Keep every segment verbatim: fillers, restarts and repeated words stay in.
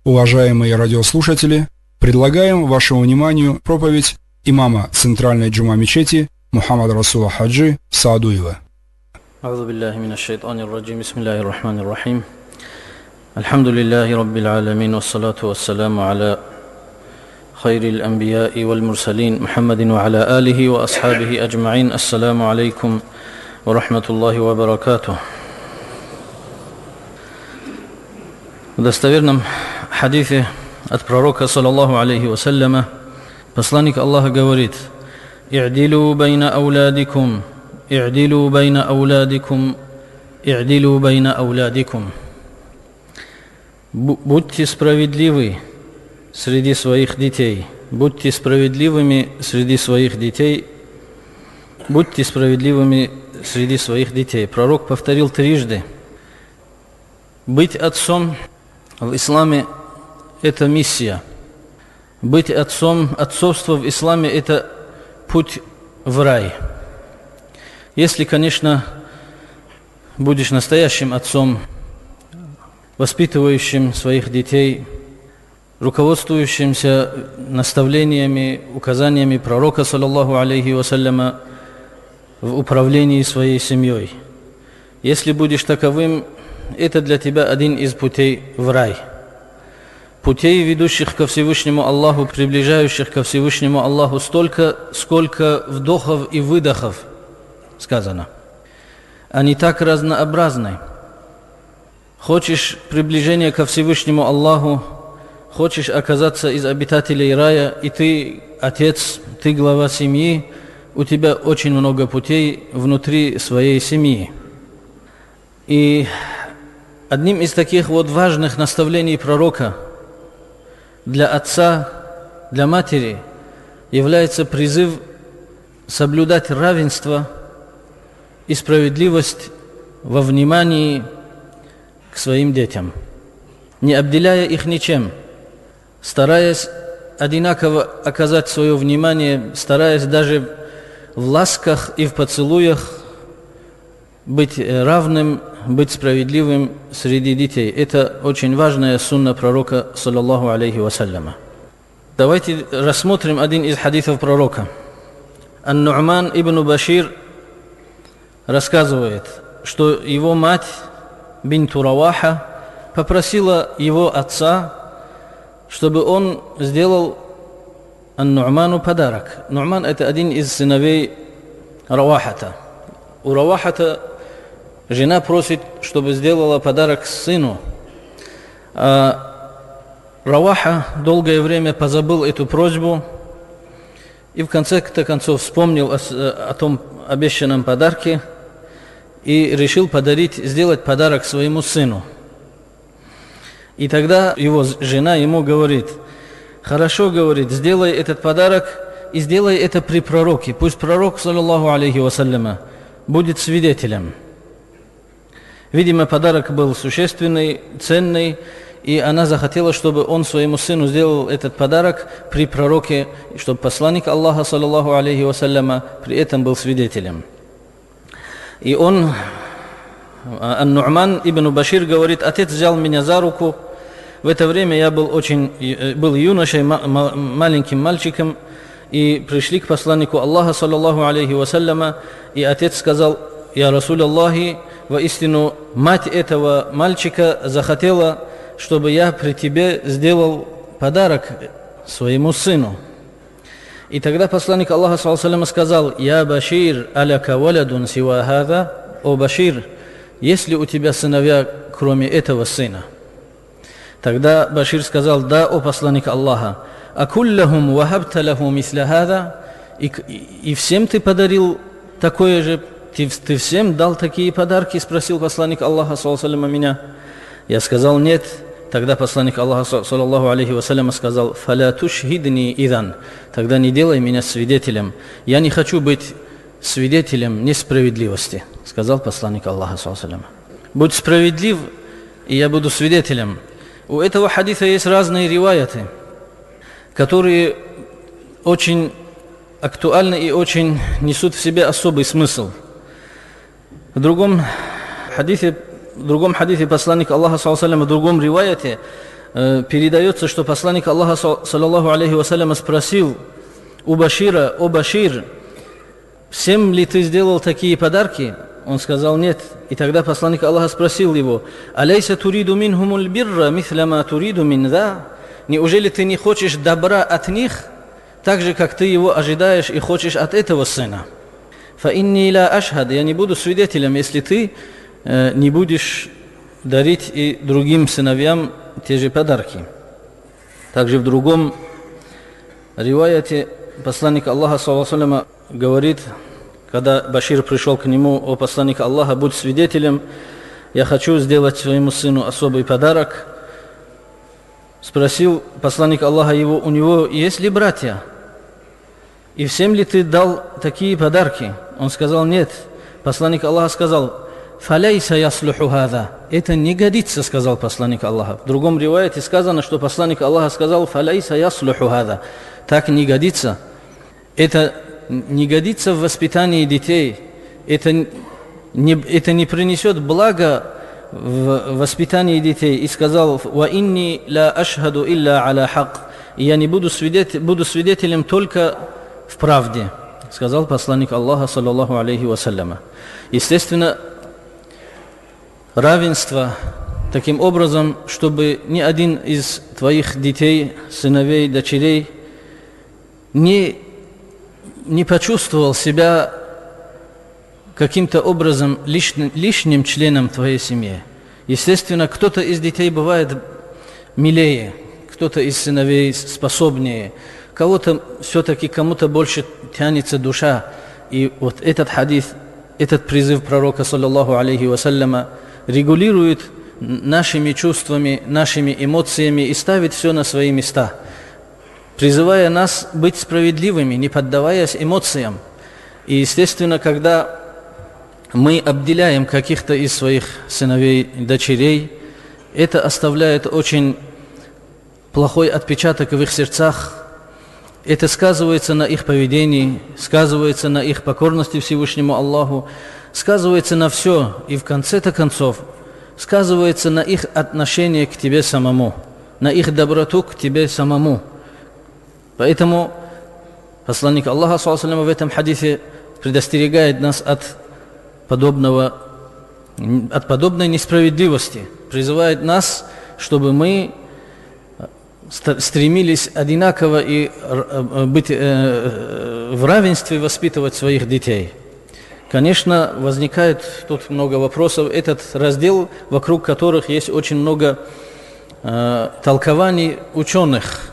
Уважаемые радиослушатели, предлагаем вашему вниманию проповедь имама Центральной джума мечети Мухаммада Расула Хаджи Саадуева. أعوذ بالله من الشيطان الرجيم بسم الله الرحمن الرحيم الحمد لله رب العالمين والصلاة والسلام على خير الأنبياء والمرسلين محمد وعلى آله وأصحابه أجمعين السلام عليكم ورحمة الله وبركاته. В достоверном хадисе от пророка, саллаллаху алейхи вассаляма, посланник Аллаха говорит: «И'дилу байна аулядикум, и'дилу байна аулядикум, и'дилу байна аулядикум». Будьте справедливы среди своих детей, будьте справедливыми среди своих детей, будьте справедливыми среди своих детей. Пророк повторил трижды. Быть отцом в исламе – это миссия. Быть отцом, отцовство в исламе – это путь в рай. Если, конечно, будешь настоящим отцом, воспитывающим своих детей, руководствующимся наставлениями, указаниями пророка, саллаллаху алейхи вассаляма, в управлении своей семьей. Если будешь таковым, это для тебя один из путей в рай. Путей, ведущих ко Всевышнему Аллаху, приближающих ко Всевышнему Аллаху столько, сколько вдохов и выдохов сказано. Они так разнообразны. Хочешь приближения ко Всевышнему Аллаху, хочешь оказаться из обитателей рая, и ты отец, ты глава семьи, у тебя очень много путей внутри своей семьи. И одним из таких вот важных наставлений пророка для отца, для матери является призыв соблюдать равенство и справедливость во внимании к своим детям, не обделяя их ничем, стараясь одинаково оказать свое внимание, стараясь даже в ласках и в поцелуях быть равным, быть справедливым среди детей. Это очень важная сунна пророка, саллаллаху алейхи вассаляма. Давайте рассмотрим один из хадисов пророка. Ан-Ну'ман ибн Башир рассказывает, что его мать, бинту Раваха, попросила его отца, чтобы он сделал Ан-Ну'ману подарок. Ну'ман – это один из сыновей Равахата. У Равахата жена просит, чтобы сделала подарок сыну. А Раваха долгое время позабыл эту просьбу и в конце концов вспомнил о, о том обещанном подарке и решил подарить, сделать подарок своему сыну. И тогда его жена ему говорит: «Хорошо, — говорит, — сделай этот подарок и сделай это при пророке. Пусть пророк, саллаллаху алейхи вассаляма, будет свидетелем». Видимо, подарок был существенный, ценный, и она захотела, чтобы он своему сыну сделал этот подарок при пророке, чтобы посланник Аллаха, саллаллаху алейхи вассаляма, при этом был свидетелем. И он, Ан-Ну'ман ибн Башир, говорит: «Отец взял меня за руку. В это время я был очень, был юношей, маленьким мальчиком, и пришли к посланнику Аллаха, саллаллаху алейхи вассаляма, и отец сказал: я Расуль Аллахи, воистину мать этого мальчика захотела, чтобы я при тебе сделал подарок своему сыну». И тогда посланник Аллаха, саллаллаху алейхи вассаляма, сказал: «Я Башир, аляка валядун сива хада». О Башир, есть ли у тебя сыновья, кроме этого сына? Тогда Башир сказал: «Да, о посланник Аллаха». «Акуллахум вахабта лаху мисля хада». И всем ты подарил такое же, ты, ты всем дал такие подарки? Спросил посланник Аллаха, саллаллаху алейхи вассалям, меня. Я сказал: нет. Тогда посланник Аллаха, саллаллаху алейхи вассалям, сказал: «Фаля тушхидни идан». Тогда не делай меня свидетелем. Я не хочу быть свидетелем несправедливости, сказал посланник Аллаха, саллаллаху алейхи вассалям. Будь справедлив, и я буду свидетелем. У этого хадиса есть разные риваяты, которые очень актуальны и очень несут в себе особый смысл. В другом хадисе, в другом хадисе посланник Аллаха, саллаллаху алейхи вассалям, в другом риваяте передается, что посланник Аллаха, саллаллаху алейхи вассаляма, спросил у Башира: «О Башир, всем ли ты сделал такие подарки?» Он сказал: «Нет». И тогда посланник Аллаха спросил его: «Алейса туриду минхумуль бирра мисля ма туриду мин за?» Неужели ты не хочешь добра от них, так же, как ты его ожидаешь и хочешь от этого сына? «Фа инни ла ашхад», я не буду свидетелем, если ты э, не будешь дарить и другим сыновьям те же подарки. Также в другом риваяте посланник Аллаха, саллаллаху алейхи ва саллям, говорит, когда Башир пришел к нему: «О посланник Аллаха, будь свидетелем, я хочу сделать своему сыну особый подарок». Спросил посланник Аллаха его: «У него есть ли братья? И всем ли ты дал такие подарки?» Он сказал: «Нет». Посланник Аллаха сказал: «Фаляйса яслуху хаза». Это не годится, сказал посланник Аллаха. В другом риваяте сказано, что посланник Аллаха сказал: «Фаляйса яслуху хаза». Так не годится. Это не годится в воспитании детей. Это не, это не принесет блага в воспитании детей. И сказал: «Ва инни ла ашхаду илля аля хак». И я не буду, свидетель, буду свидетелем только в правде, сказал посланник Аллаха, саллаллаху алейхи вассаляма. Естественно, равенство таким образом, чтобы ни один из твоих детей, сыновей, дочерей не, не почувствовал себя каким-то образом лишним, лишним членом твоей семьи. Естественно, кто-то из детей бывает милее, кто-то из сыновей способнее, кого-то все-таки кому-то больше тянется душа. И вот этот хадис, этот призыв пророка, саллаллаху алейхи вассаляма, регулирует нашими чувствами, нашими эмоциями и ставит все на свои места, призывая нас быть справедливыми, не поддаваясь эмоциям. И естественно, когда мы обделяем каких-то из своих сыновей, дочерей, это оставляет очень плохой отпечаток в их сердцах. Это сказывается на их поведении, сказывается на их покорности Всевышнему Аллаху, сказывается на все, и в конце-то концов сказывается на их отношение к тебе самому, на их доброту к тебе самому. Поэтому посланник Аллаха, саллаллаху алейхи ва саллям, в этом хадисе предостерегает нас от подобного, от подобной несправедливости, призывает нас, чтобы мы стремились одинаково и быть в равенстве, воспитывать своих детей. Конечно, возникает тут много вопросов. Этот раздел, вокруг которых есть очень много э, толкований ученых.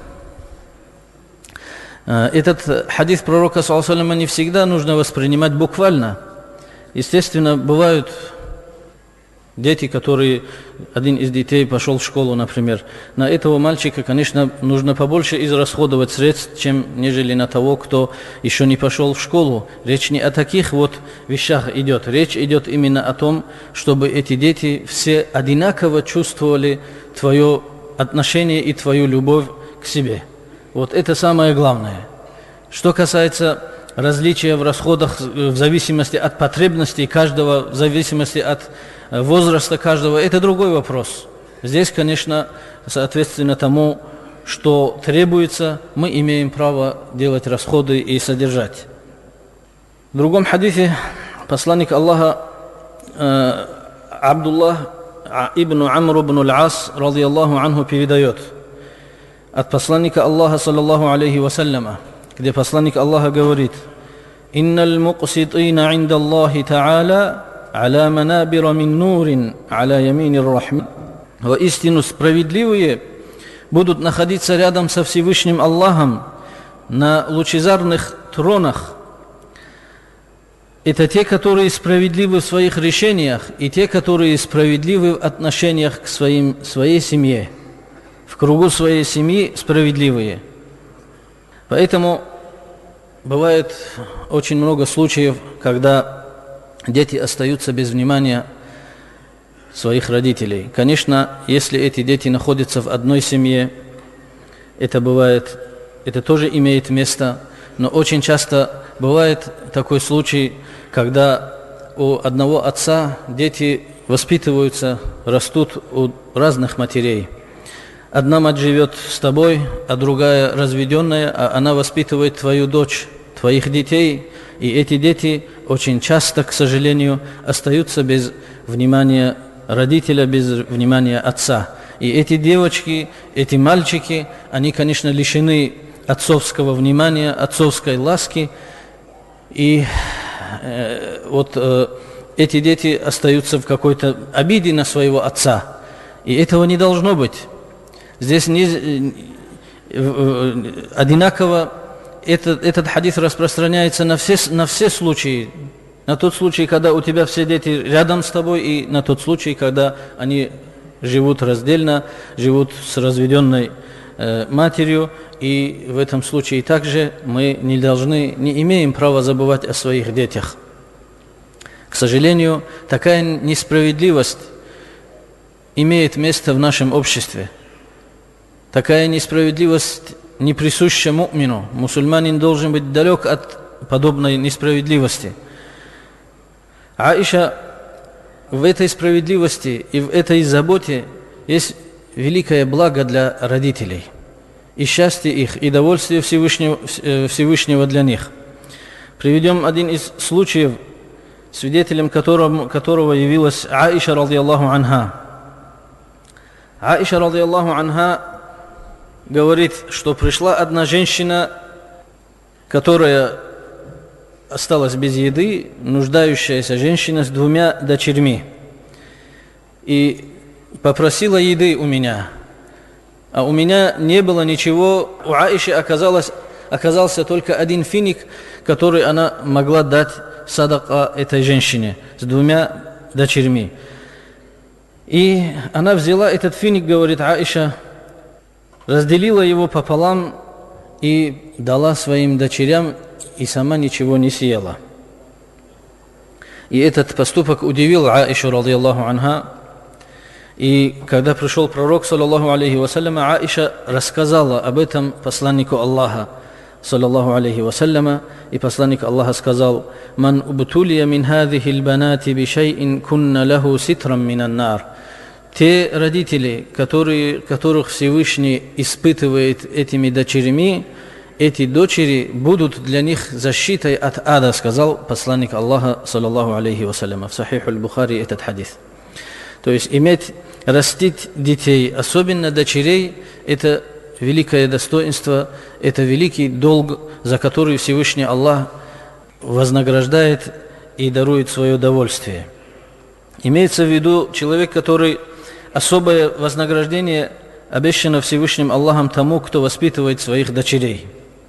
Этот хадис пророка, саллаллаху алейхи ва саллям, не всегда нужно воспринимать буквально. Естественно, бывают дети, которые, один из детей пошел в школу, например. На этого мальчика, конечно, нужно побольше израсходовать средств, чем нежели на того, кто еще не пошел в школу. Речь не о таких вот вещах идет. Речь идет именно о том, чтобы эти дети все одинаково чувствовали твое отношение и твою любовь к себе. Вот это самое главное. Что касается различия в расходах в зависимости от потребностей каждого, в зависимости от возраста каждого, это другой вопрос. Здесь, конечно, соответственно тому, что требуется, мы имеем право делать расходы и содержать. В другом хадисе посланник Аллаха э, Абдуллах ибн Амр ибн аль-Ас, радийаллаху анху, передает от посланника Аллаха, саллаллаху алейхи вассаляма, где посланник Аллаха говорит: «Инналь мукситина инда Аллахи та'аля аля манабира мин нурин аля яминир рахман». Воистину справедливые будут находиться рядом со Всевышним Аллахом на лучезарных тронах. Это те, которые справедливы в своих решениях, и те, которые справедливы в отношениях к своим, своей семье. В кругу своей семьи справедливые. Поэтому бывает очень много случаев, когда дети остаются без внимания своих родителей. Конечно, если эти дети находятся в одной семье, это бывает, это тоже имеет место, но очень часто бывает такой случай, когда у одного отца дети воспитываются, растут у разных матерей. одна мать живет с тобой, а другая разведенная, а она воспитывает твою дочь, твоих детей, и эти дети очень часто, к сожалению, остаются без внимания родителя, без внимания отца. И эти девочки, эти мальчики, они, конечно, лишены отцовского внимания, отцовской ласки, и э, вот э, эти дети остаются в какой-то обиде на своего отца, и этого не должно быть. Здесь не, э, одинаково этот, этот хадис распространяется на все, на все случаи, на тот случай, когда у тебя все дети рядом с тобой, и на тот случай, когда они живут раздельно, живут с разведенной э, матерью, и в этом случае также мы не должны, не имеем права забывать о своих детях. К сожалению, такая несправедливость имеет место в нашем обществе. Такая несправедливость не присуща му'мину. Мусульманин должен быть далек от подобной несправедливости. Аиша, в этой справедливости и в этой заботе есть великое благо для родителей, и счастье их, и довольствие Всевышнего, Всевышнего для них. Приведем один из случаев, свидетелем которого, которого явилась Аиша, радiyallahu анха. Аиша, радiyallahu анха, говорит, что пришла одна женщина, которая осталась без еды, нуждающаяся женщина с двумя дочерьми, и попросила еды у меня, а у меня не было ничего. У Аиши оказалось, оказался только один финик, который она могла дать садака этой женщине с двумя дочерьми. И она взяла этот финик, говорит Аиша, разделила его пополам и дала своим дочерям, и сама ничего не съела. И этот поступок удивил Аишу, радiyallahu анха. И когда пришел пророк, саллаллаху алейхи вассалям, Аиша рассказала об этом посланнику Аллаха, саллаллаху алейхи вассалям, и посланник Аллаха сказал: «Ман убтулия мин хадихил банати би шайин кунна лаху ситрам минан нар». Те родители, которые, которых Всевышний испытывает этими дочерями, эти дочери будут для них защитой от ада, сказал посланник Аллаха, саллаллаху алейхи вассалям. В Сахих аль-Бухари этот хадис. То есть иметь, растить детей, особенно дочерей, это великое достоинство, это великий долг, за который Всевышний Аллах вознаграждает и дарует свое довольствие. Имеется в виду человек, который особое вознаграждение обещано Всевышним Аллахом тому, кто воспитывает своих дочерей.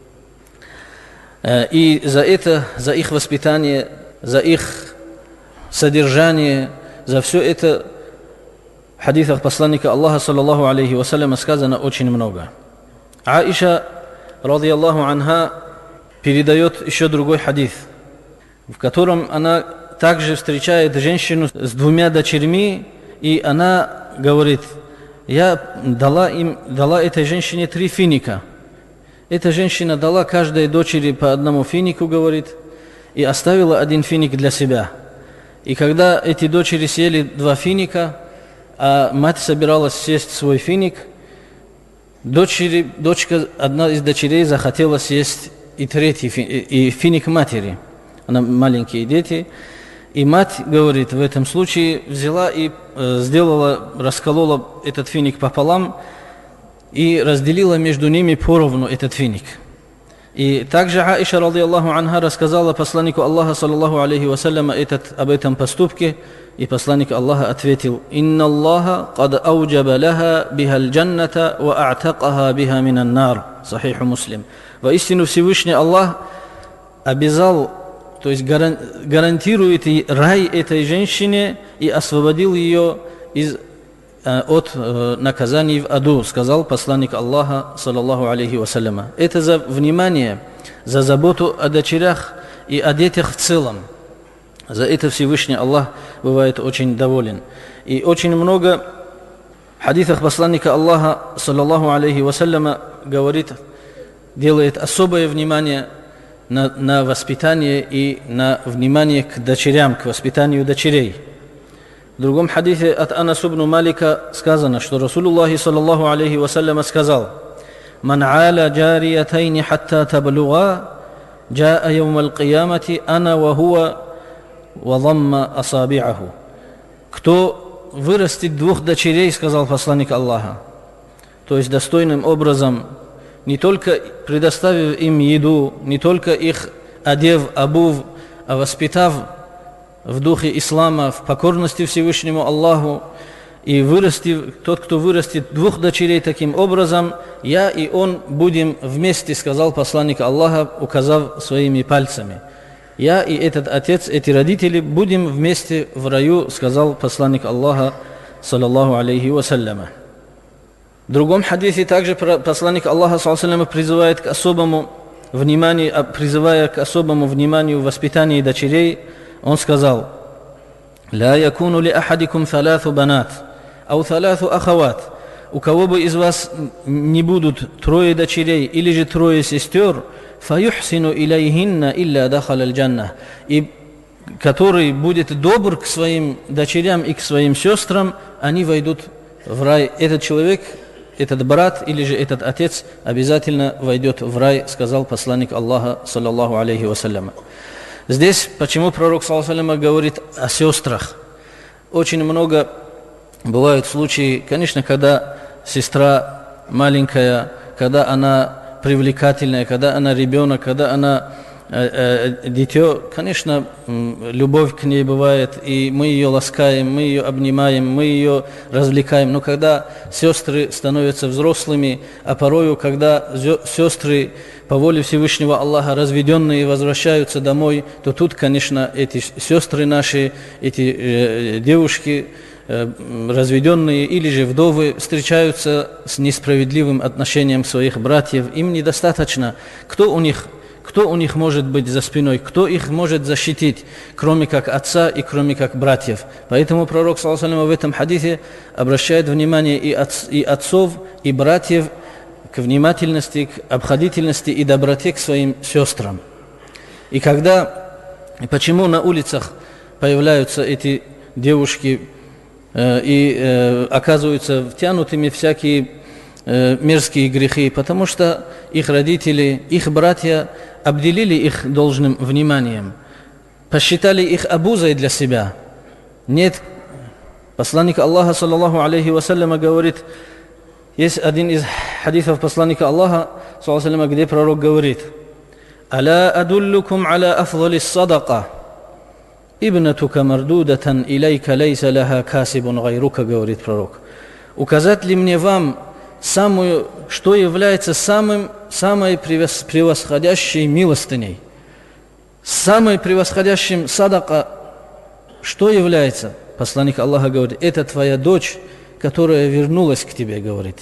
И за это, за их воспитание, за их содержание, за все это в хадисах посланника Аллаха, саллаллаху алейхи вассалям, сказано очень много. Аиша, радiyallahu анха, передает еще другой хадис, в котором она также встречает женщину с двумя дочерьми, и она говорит: я дала им, дала этой женщине три финика. Эта женщина дала каждой дочери по одному финику, говорит, и оставила один финик для себя. И когда эти дочери съели два финика, а мать собиралась съесть свой финик, дочери, дочка, одна из дочерей захотела съесть и третий финик, и финик матери. Она маленькие дети. И мать, говорит, в этом случае взяла и э, сделала, расколола этот финик пополам и разделила между ними поровну этот финик. И также Аиша, радiyallahu анха, рассказала посланнику Аллаха, саллаллаху алейхи вассалям, этот, об этом поступке, и посланник Аллаха ответил: «Инна Аллаха кад ауджаба лаха биха аль-джанната ва а'такаха биха минан нар». Сахиху Муслим. Воистину Всевышний Аллах обязал, то есть гарантирует рай этой женщине и освободил ее из, э, от э, наказаний в аду, сказал посланник Аллаха, саллаллаху алейхи вассалям. Это за внимание, за заботу о дочерях и о детях в целом. За это Всевышний Аллах бывает очень доволен. И очень много в хадисах посланника Аллаха, саллаллаху алейхи вассалям, говорит, делает особое внимание На, на воспитание и на внимание к дочерям, к воспитанию дочерей. В другом хадисе от Анаса ибн Малика сказано, что Расулуллах саллаллаху алейхи вассалям сказал: «Ман аля джариятайни хатта таблуга, джаа яум аль-киямати ана ва хуа ва дамма асаби'аху». Кто вырастет двух дочерей, сказал посланник Аллаха, то есть достойным образом, не только предоставив им еду, не только их одев, обув, а воспитав в духе ислама, в покорности Всевышнему Аллаху, и вырастив, тот, кто вырастет двух дочерей таким образом, я и он будем вместе, сказал посланник Аллаха, указав своими пальцами. Я и этот отец, эти родители будем вместе в раю, сказал посланник Аллаха, саллаллаху алейхи вассаляма. В другом хадисе также посланник Аллаха, саллаллаху алейхи вассалям, призывает к особому вниманию, призывая к особому вниманию в воспитании дочерей, он сказал: «Ла якуну ли ахадикум саласу банат, ау саласу ахават». У кого бы из вас не будут трое дочерей или же трое сестер, фаюхсину илайхинна илля дахал аль-джанна, и который будет добр к своим дочерям и к своим сестрам, они войдут в рай. Этот человек, этот брат или же этот отец обязательно войдет в рай, сказал посланник Аллаха, саллаллаху алейхи вассалям. Здесь почему пророк, саллаллаху алейхи вассалям, говорит о сестрах? Очень много бывают случаи, конечно, когда сестра маленькая, когда она привлекательная, когда она ребенок, когда она э, э, дитё, конечно, любовь к ней бывает, и мы ее ласкаем, мы ее обнимаем, мы ее развлекаем. Но когда сестры становятся взрослыми, а порою, когда сестры по воле Всевышнего Аллаха разведенные возвращаются домой, то тут, конечно, эти сестры наши, эти э, девушки, разведенные или же вдовы встречаются с несправедливым отношением своих братьев. Им недостаточно. Кто у них, кто у них может быть за спиной? Кто их может защитить, кроме как отца и кроме как братьев? Поэтому пророк, саллаллаху алейхи вассалям, в этом хадисе обращает внимание и, отц, и отцов, и братьев к внимательности, к обходительности и доброте к своим сестрам. И когда, и почему на улицах появляются эти девушки и э, оказываются втянутыми в всякие э, мерзкие грехи, потому что их родители, их братья обделили их должным вниманием, посчитали их обузой для себя. Нет, посланник Аллаха, саллаллаху алейхи вассаляма, говорит, есть один из хадисов посланника Аллаха, саллаллаху алейхи вассаляма, где пророк говорит: «Аля адуллукум аля афдалис садака, ибнатука мардудатан илайка лейса лаха касибун гайрука», говорит пророк. Указать ли мне вам самую, что является самым, самой превосходящей милостыней, самой превосходящим садака, что является? Посланник Аллаха говорит: это твоя дочь, которая вернулась к тебе, говорит.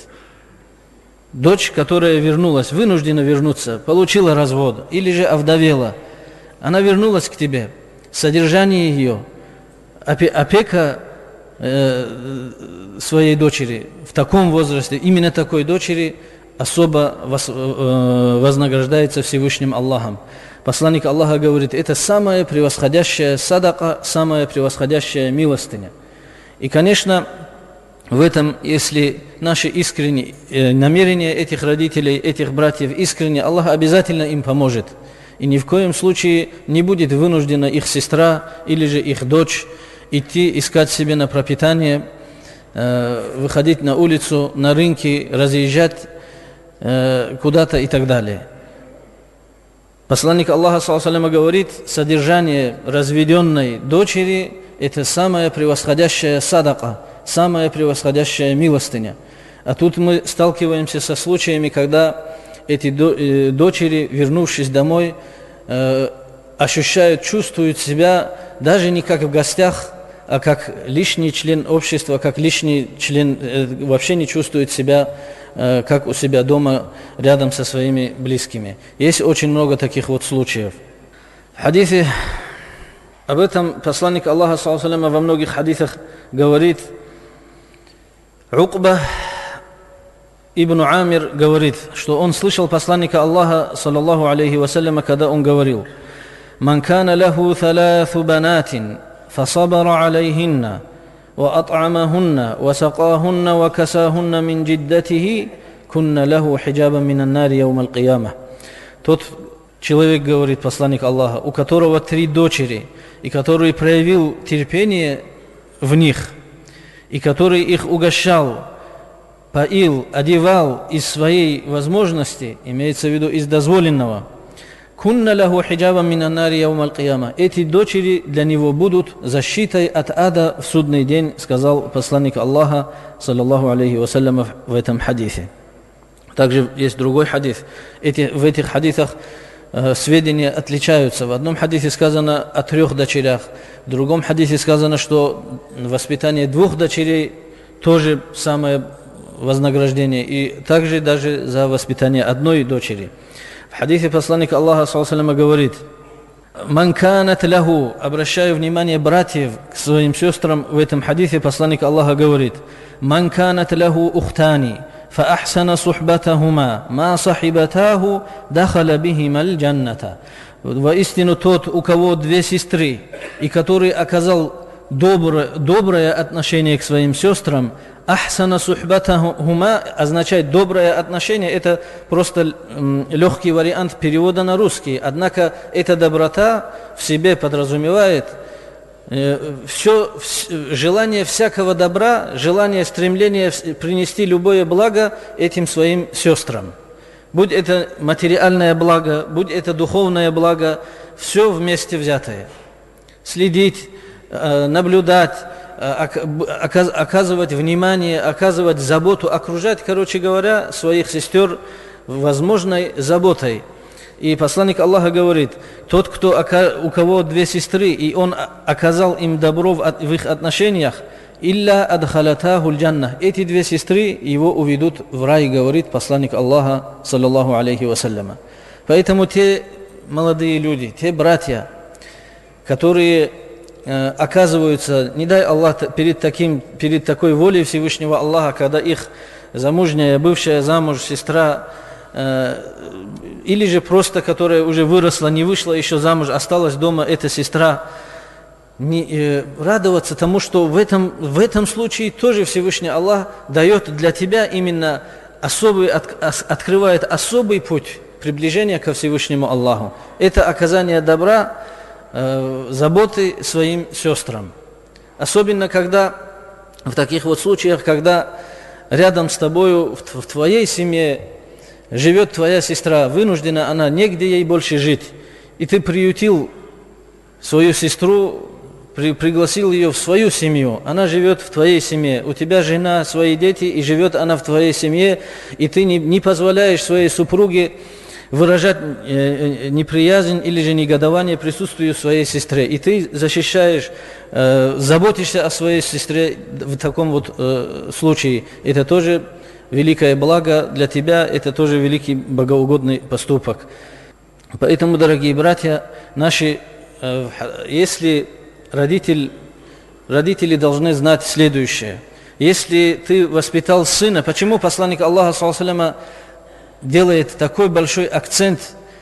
Дочь, которая вернулась, вынуждена вернуться, получила развод или же овдовела, она вернулась к тебе. Содержание ее, опека э, своей дочери в таком возрасте, именно такой дочери особо воз, э, вознаграждается Всевышним Аллахом. Посланник Аллаха говорит: это самая превосходящая садака, самая превосходящая милостыня. И, конечно, в этом, если наши искренние э, намерения этих родителей, этих братьев искренне, Аллах обязательно им поможет. И ни в коем случае не будет вынуждена их сестра или же их дочь идти искать себе на пропитание, э, выходить на улицу, на рынки, разъезжать э, куда-то и так далее. Посланник Аллаха, саллаллаху алейхи вассалям, говорит: содержание разведенной дочери – это самая превосходящая садака, самая превосходящая милостыня. А тут мы сталкиваемся со случаями, когда эти дочери, вернувшись домой, ощущают, чувствуют себя даже не как в гостях, а как лишний член общества, как лишний член, вообще не чувствует себя как у себя дома, рядом со своими близкими. Есть очень много таких вот случаев. В хадисе об этом посланник Аллаха, саллаллаху алейхи вассалям, во многих хадисах говорит. Укба ибн Амир говорит, что он слышал посланника Аллаха, саллаллаху алейхи вассаляма, когда он говорил: «Ман кана лаху талату банатин, фасабара алейхинна, وأطعمهن وسقاهن وكساهن من جدته كن له حجابا من النار يوم القيامة. Тот человек, говорит посланник Аллаха, у которого три дочери, и который проявил терпение в них, и который их угощал, поил, одевал из своей возможности, имеется в виду из дозволенного, кунна лаху хиджабан мин нари яум аль-кияма. Эти дочери для него будут защитой от ада в судный день, сказал посланник Аллаха, саллаллаху алейхи вассалям, в этом хадисе. Также есть другой хадис. Эти, в этих хадисах э, сведения отличаются. В одном хадисе сказано о трех дочерях, в другом хадисе сказано, что воспитание двух дочерей тоже самое вознаграждение, и также даже за воспитание одной дочери. В хадисе посланник Аллаха саллаллаху алейхи ва саллям говорит: «Ман канат лаху», обращаю внимание братьев к своим сестрам, в этом хадисе посланник Аллаха говорит: «Ман канат лаху ухтани, фа ахсана сухбатахума, ма сахибатаху, дахаля бихима аль-джанната». Воистину тот, у кого две сестры, и который оказал доброе, доброе отношение к своим сестрам, ахсана сухбатахума означает доброе отношение, это просто легкий вариант перевода на русский. Однако эта доброта в себе подразумевает э, все, в, желание всякого добра, желание, стремление принести любое благо этим своим сестрам. Будь это материальное благо, будь это духовное благо, все вместе взятое. Следить, э, наблюдать, оказывать внимание, оказывать заботу, окружать, короче говоря, своих сестер возможной заботой. И посланник Аллаха говорит: тот, кто, у кого две сестры, и он оказал им добро в их отношениях, «Илля адхалатаху джанна», эти две сестры его уведут в рай, говорит посланник Аллаха, саллаллаху алейхи вассаляма. Поэтому те молодые люди, те братья, которые оказываются, не дай Аллах, перед, таким, перед такой волей Всевышнего Аллаха, когда их замужняя, бывшая замуж сестра, э, или же просто, которая уже выросла, не вышла еще замуж, осталась дома, эта сестра, не, э, радоваться тому, что в этом, в этом случае тоже Всевышний Аллах дает для тебя именно особый, от, открывает особый путь приближения ко Всевышнему Аллаху. Это оказание добра, заботы своим сестрам. Особенно, когда в таких вот случаях, когда рядом с тобою, в твоей семье живет твоя сестра, вынуждена она, негде ей больше жить, и ты приютил свою сестру, при, пригласил ее в свою семью, она живет в твоей семье, у тебя жена, свои дети, и живет она в твоей семье, и ты не, не позволяешь своей супруге выражать э, неприязнь или же негодование присутствию своей сестры. И ты защищаешь, э, заботишься о своей сестре в таком вот э, случае. Это тоже великое благо для тебя, это тоже великий богоугодный поступок. Поэтому, дорогие братья, наши, э, если родитель, родители должны знать следующее. Если ты воспитал сына, почему посланник Аллаха, саллаллаху алейхи ва саллям, делает такой большой акцент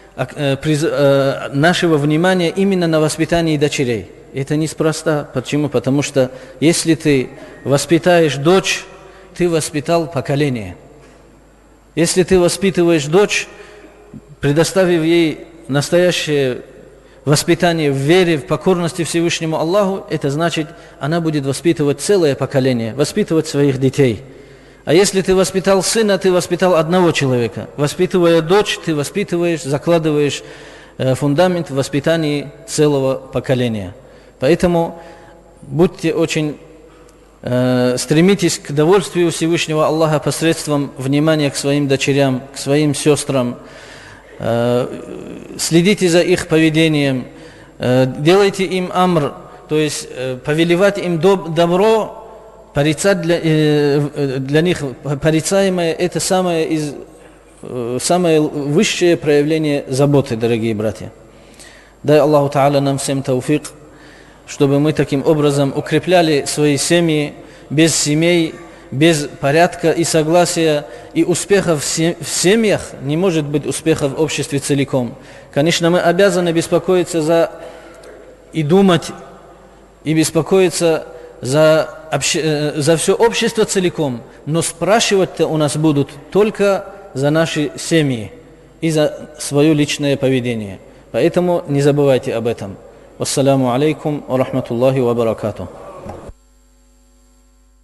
нашего внимания именно на воспитании дочерей? Это неспроста. Почему? Потому что если ты воспитаешь дочь, ты воспитал поколение. Если ты воспитываешь дочь, предоставив ей настоящее воспитание в вере, в покорности Всевышнему Аллаху, это значит, она будет воспитывать целое поколение, воспитывать своих детей. А если ты воспитал сына, ты воспитал одного человека. Воспитывая дочь, ты воспитываешь, закладываешь э, фундамент в воспитании целого поколения. Поэтому будьте очень, э, стремитесь к довольствию Всевышнего Аллаха посредством внимания к своим дочерям, к своим сестрам. Э, следите за их поведением, э, делайте им амр, то есть э, повелевать им доб- добро, порицать для, э, для них порицаемое, это самое, из, э, самое высшее проявление заботы, дорогие братья. Дай Аллаху Та'аля нам всем тауфик, чтобы мы таким образом укрепляли свои семьи. Без семей, без порядка и согласия и успеха в семьях не может быть успеха в обществе целиком. Конечно, мы обязаны беспокоиться за и думать, и беспокоиться за обще, за все общество целиком, но спрашивать-то у нас будут только за наши семьи и за свое личное поведение. Поэтому не забывайте об этом. Вассаламу алейкум ва рахматуллахи ва баракатух.